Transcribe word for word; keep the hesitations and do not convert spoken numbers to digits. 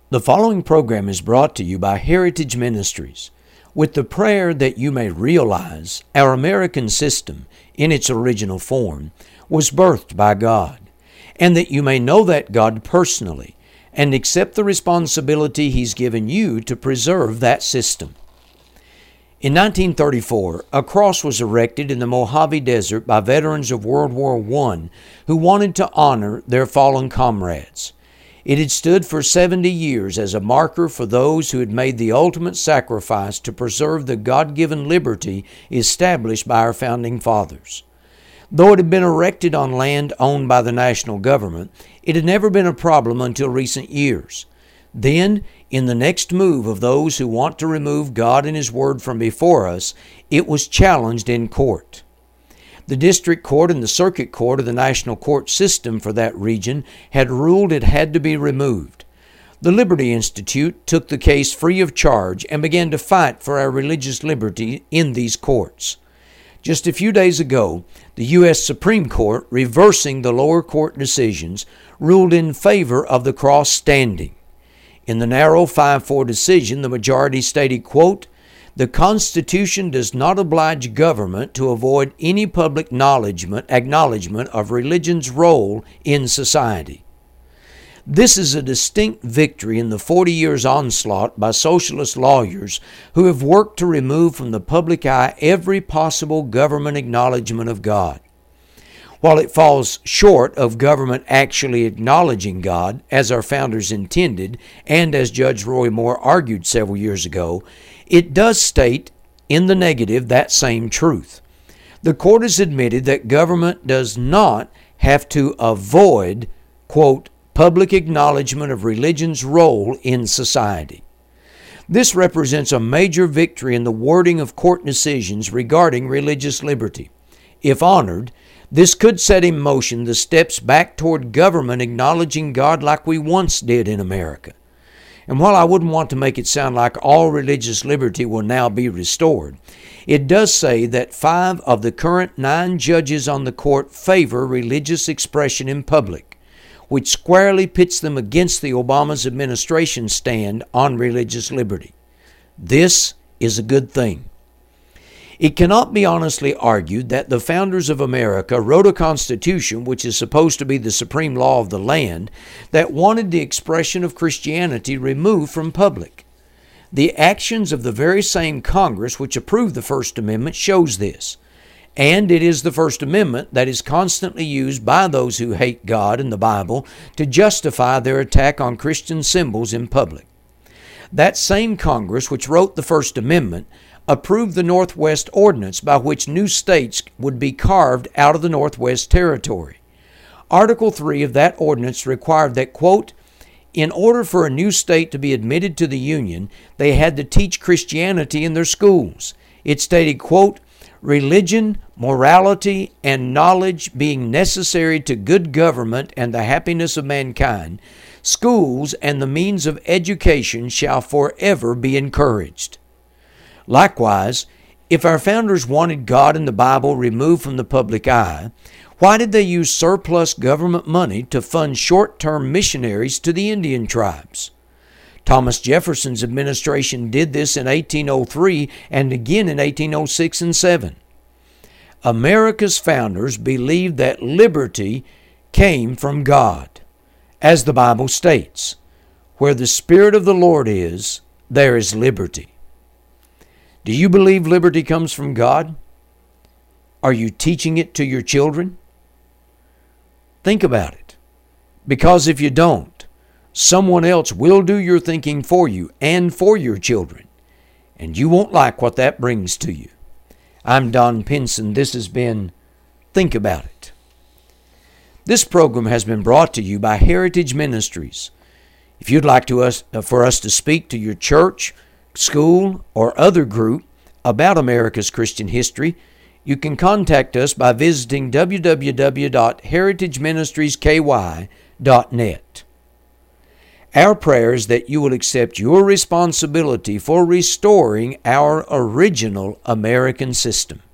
The following program is brought to you by Heritage Ministries, with the prayer that you may realize our American system, in its original form, was birthed by God, and that you may know that God personally and accept the responsibility He's given you to preserve that system. In nineteen thirty-four, a cross was erected in the Mojave Desert by veterans of World War One who wanted to honor their fallen comrades. It had stood for seventy years as a marker for those who had made the ultimate sacrifice to preserve the God-given liberty established by our founding fathers. Though it had been erected on land owned by the national government, it had never been a problem until recent years. Then, in the next move of those who want to remove God and His Word from before us, it was challenged in court. The district court and the circuit court of the national court system for that region had ruled it had to be removed. The Liberty Institute took the case free of charge and began to fight for our religious liberty in these courts. Just a few days ago, the U S Supreme Court, reversing the lower court decisions, ruled in favor of the cross standing. In the narrow five four decision, the majority stated, quote, "The Constitution does not oblige government to avoid any public acknowledgement, acknowledgement of religion's role in society." This is a distinct victory in the forty years onslaught by socialist lawyers who have worked to remove from the public eye every possible government acknowledgement of God. While it falls short of government actually acknowledging God, as our founders intended, and as Judge Roy Moore argued several years ago, it does state in the negative that same truth. The court has admitted that government does not have to avoid, quote, public acknowledgement of religion's role in society. This represents a major victory in the wording of court decisions regarding religious liberty. If honored, this could set in motion the steps back toward government acknowledging God like we once did in America. And while I wouldn't want to make it sound like all religious liberty will now be restored, it does say that five of the current nine judges on the court favor religious expression in public, which squarely pits them against the Obama's administration stand on religious liberty. This is a good thing. It cannot be honestly argued that the founders of America wrote a constitution which is supposed to be the supreme law of the land that wanted the expression of Christianity removed from public. The actions of the very same Congress which approved the First Amendment shows this, and it is the First Amendment that is constantly used by those who hate God and the Bible to justify their attack on Christian symbols in public. That same Congress which wrote the First Amendment approved the Northwest Ordinance by which new states would be carved out of the Northwest Territory. Article three of that ordinance required that, quote, in order for a new state to be admitted to the Union, they had to teach Christianity in their schools. It stated, quote, religion, morality, and knowledge being necessary to good government and the happiness of mankind, schools and the means of education shall forever be encouraged. Likewise, if our founders wanted God and the Bible removed from the public eye, why did they use surplus government money to fund short-term missionaries to the Indian tribes? Thomas Jefferson's administration did this in eighteen oh three and again in eighteen oh six and seven. America's founders believed that liberty came from God, as the Bible states, where the Spirit of the Lord is, there is liberty. Do you believe liberty comes from God? Are you teaching it to your children? Think about it. Because if you don't, someone else will do your thinking for you and for your children, and you won't like what that brings to you. I'm Don Pinson. This has been Think About It. This program has been brought to you by Heritage Ministries. If you'd like to us, uh, for us to speak to your church, school, or other group about America's Christian history, you can contact us by visiting w w w dot heritage ministries k y dot net. Our prayer is that you will accept your responsibility for restoring our original American system.